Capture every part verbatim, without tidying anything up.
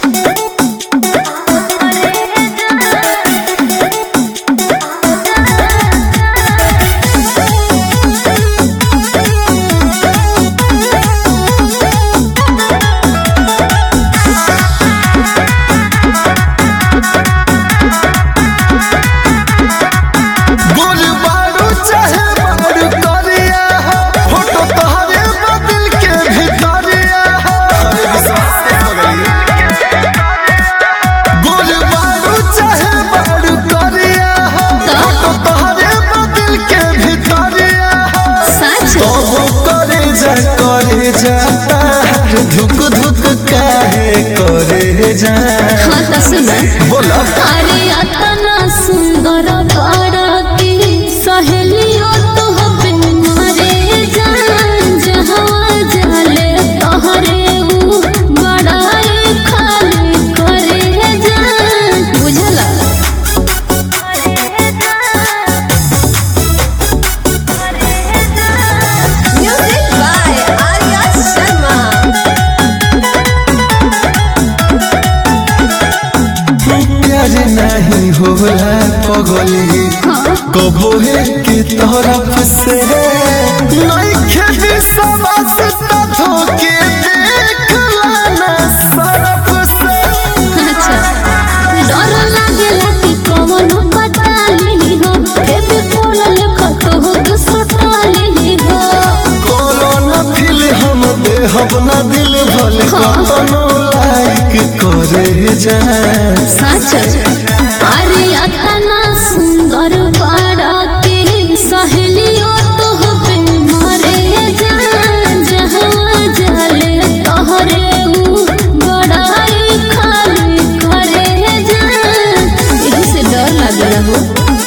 धुक धुक काहे करे जा हाँ तो सुना बोला अरे अतना सुंदर बाराती सहेलियों तो हबे मारे जान जहाँ जाले तोहरे ऊ बड़ाई खाली करे जान बुझला म्यूजिक बाय आर्या शर्मा प्यार नहीं होला पगली कबो है की तरफ से नहीं खेती सवास धोके देख लाना सरफ से अच्छा डर लागेला कि कवनो पता नहीं हो बेबी कॉल लिखत हो दुसता नहीं हो कोनो न दिल हम दे हम न दिल भले कतनो लाइक करे जा सच अरे अतना सुंदर बाराती सहेलियों तो हबे मारे जान जहाँ जाले तोहरे ऊ बड़ाई खाली करे जान यही से डर लागेला हो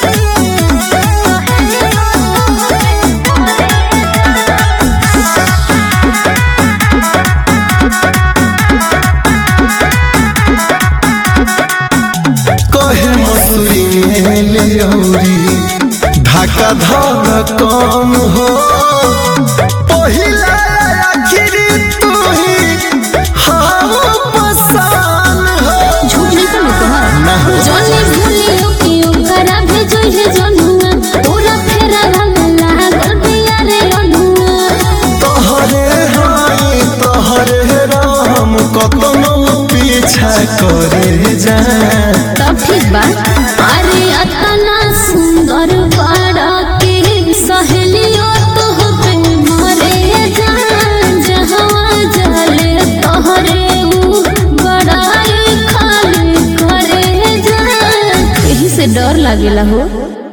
कहे मसूरी में लेौरी ढाका धर कौन हो पहिला आखिरी तू ही हाँ पसान हो झूठ नहीं तो नहीं ना हो जाने भूलियो कि ओकरा भेजो है जनुआ पूरा फेरा रंगला कर दिया रे अनुआ तोहरे हाय तोहरे राम कतनो पीछा करे जा तब ठीक बा अरे अतना सुंदर बाराती सहेलियों तो हबे मारे जान जहाँ जाले तोहरे ऊ बड़ाई खाली करे जान यही से डर लागेला हो।